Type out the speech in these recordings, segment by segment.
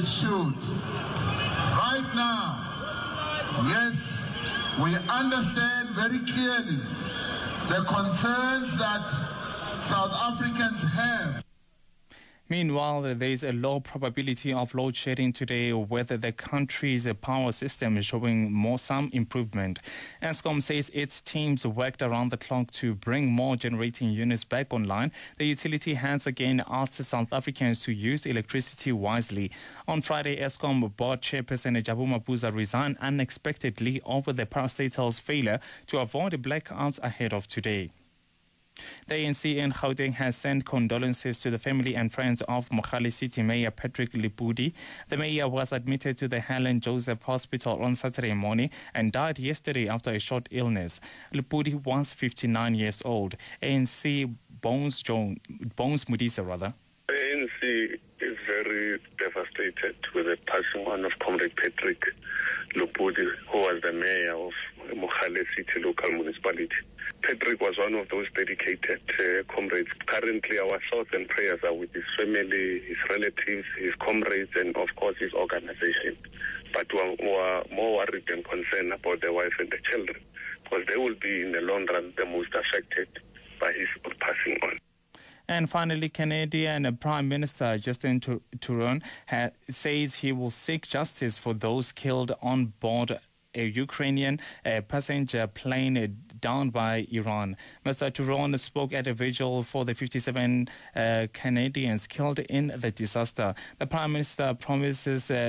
should. Right now, yes, we understand very clearly the concerns that South Africans have. Meanwhile, there is a low probability of load shedding today, whether the country's power system is showing some improvement. Eskom says its teams worked around the clock to bring more generating units back online. The utility has again asked South Africans to use electricity wisely. On Friday, Eskom board chairperson Jabu Mabuza resigned unexpectedly over the parastatal's failure to avoid blackouts ahead of today. The ANC in Gauteng has sent condolences to the family and friends of Mogale City Mayor Patrick Lipudi. The mayor was admitted to the Helen Joseph Hospital on Saturday morning and died yesterday after a short illness. Lipudi was 59 years old. ANC Bones Mudisa. The ANC is very devastated with the passing on of Comrade Patrick Lipudi, who was the mayor of Mogale City local municipality. Patrick was one of those dedicated comrades. Currently, our thoughts and prayers are with his family, his relatives, his comrades, and of course his organization. But we are more worried and concerned about the wife and the children, because they will be in the long run the most affected by his passing on. And finally, Canadian Prime Minister Justin Trudeau says he will seek justice for those killed on board a Ukrainian passenger plane downed by Iran. Mr. Trudeau spoke at a vigil for the 57 Canadians killed in the disaster. The Prime Minister promised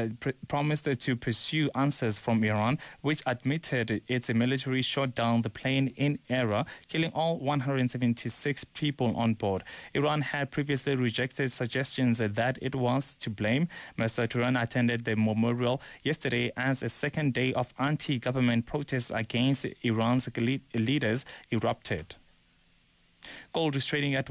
to pursue answers from Iran, which admitted its military shot down the plane in error, killing all 176 people on board. Iran had previously rejected suggestions that it was to blame. Mr. Trudeau attended the memorial yesterday as a second day of anti-government protests against Iran's leaders erupted. Gold is trading at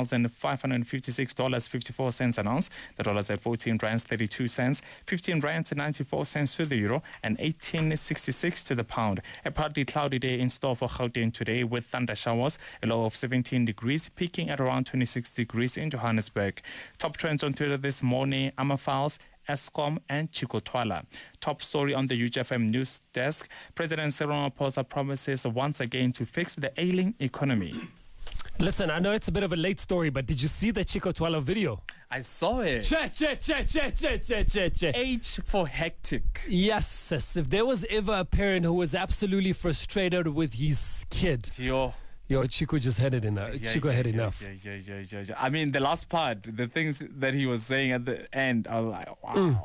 $1,556.54 an ounce. The dollar is at 14 rands 32 cents, 15 rands 94 cents to the euro, and 18.66 to the pound. A partly cloudy day in store for Gauteng today with thunder showers, a low of 17 degrees, peaking at around 26 degrees in Johannesburg. Top trends on Twitter this morning: Amafiles, Eskom and Chico Twala. Top story on the UGFM news desk: President Cyril Ramaphosa promises once again to fix the ailing economy. Listen, I know it's a bit of a late story, but did you see the Chico Twala video? I saw it. H for hectic. Yes, if there was ever a parent who was absolutely frustrated with his kid. Yo, Chico just had it enough. Chico had enough. I mean, the last part, the things that he was saying at the end, I was like, wow.